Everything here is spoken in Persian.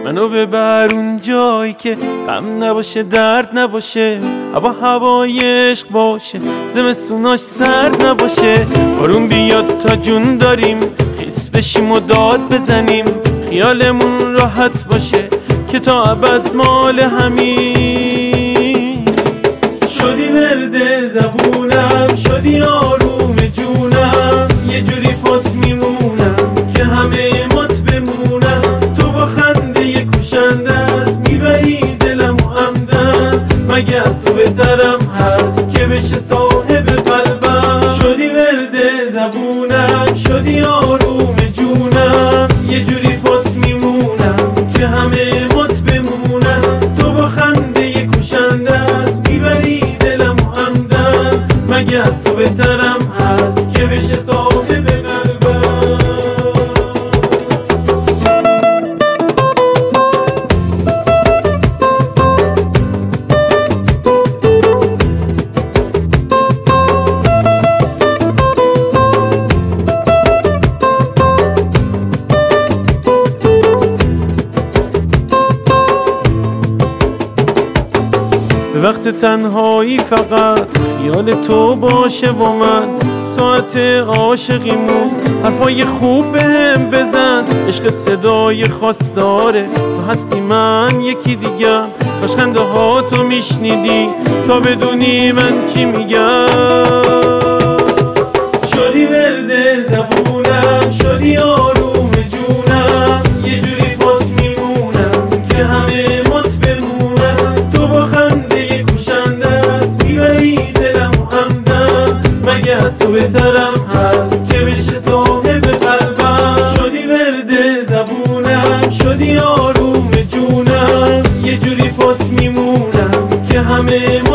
منو ببر اون جایی که غم نباشه، درد نباشه، هوای عشق باشه، زمستوناش سرد نباشه. بارون بیاد تا جون داریم، خیس بشیم و داد بزنیم، خیالمون راحت باشه که تا ابد مال همین. شدی ورد زبونم، شدی آروم جونم، یه جوری پات میمونم که همه مات بمونم. تو با خنده یه کشندت میبری دلم و عمدن، مگه از تو بهترم هست که بشه صاحب قلبم. شدی ورد زبونم، شدی آروم جونم، یه جوری پات میمونم که همه مات بمونم. تو با خنده یه کشندت میبری دلم و عمدن، مگه از تو بهترم هست که بشه صاحب قلبم. به وقت تنهایی فقط خیال تو باشه و من ساعت عاشقیمون حرفای خوب بهم بزن. عشق صدای خاص داره، تو هستی من یکی دیگه. کاش خنده ها تو میشنیدی تا بدونی من چی میگم. شدی ورد زبونم، شدی آروم جونم، یه جوری پات میمونم که همه مات بمونم. تو با خنده یه کشندت میبری دلم و عمدن، مگه از تو بهترم هست که بشه صاحب قلبم. شدی ورد زبونم، شدی آروم جونم، یه جوری پات میمونم که همه